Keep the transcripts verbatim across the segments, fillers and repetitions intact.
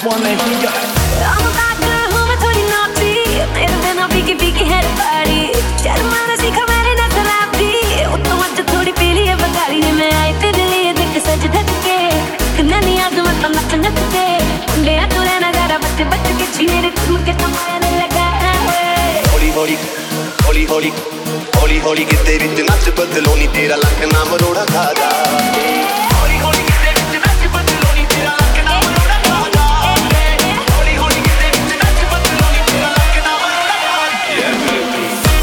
one and here we go. I'm a bad girl हूँ मैं थोड़ी naughty, मेरे बिना फीकी फीकी है पारी, शर्माना सीखा मैंने ना शराबी, वो तो आज थोड़ी पीली है बगाड़ी, मैं आई तेरे लिए देख सज धज के, कन्ना नहीं आज मैं तो नच नच के, ले आ तू रहना जरा बच बच के, छीने रे तुम के समाने लगा है। हौली हौली हौली हौली हौली हौली किते विच नच बदलोनी तेरा लख ना मरोड़ा खादा। हौली हौली किते विच नच बदलोनी तेरा लख ना मरोड़ा खादा। हौली हौली किते विच नच बदलोनी तेरा लख ना मरोड़ा खादा। Yeah baby।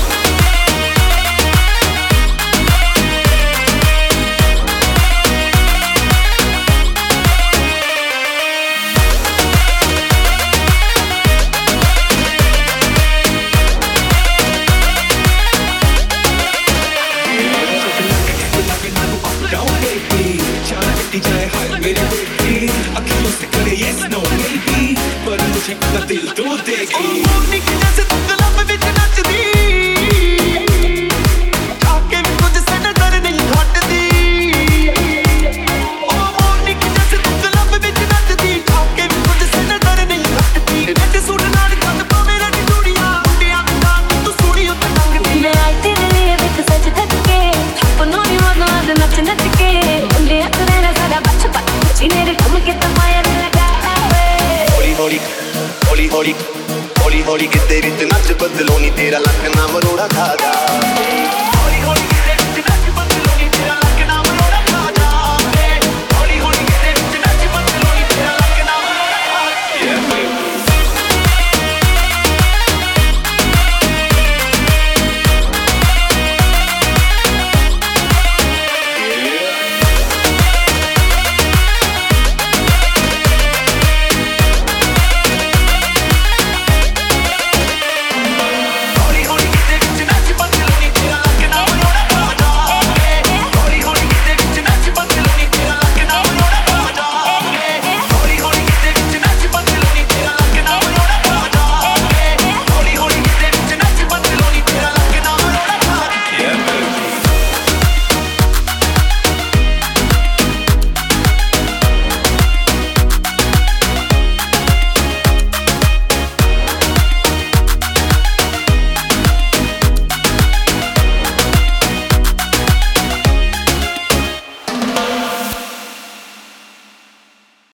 Yes, no, maybe, but मुझे अपना दिल तो देगी। मोरनी की जैसे तू क्लब विच नचदी, आके भी कुछ से नजर नहीं हटदी। ओ मोरनी की जैसे तू क्लब विच नचदी, आके भी कुछ से नजर नहीं हटदी। रेड सूट नाल कंद पावे रेड चूड़ियां, मुंडियां दी जान तू सोहनी उते लंघदी। मैं आई तेरे लिए देख सज धज के, अपनों नी मौजों आज नच नच के, मुंडे तू रहना सारा बच बच, छीने रे तुम के समाने लगा। हौली हौली हौली हौली हौली किते विच नच बदलोनी तेरा लख ना मरोड़ा खादा।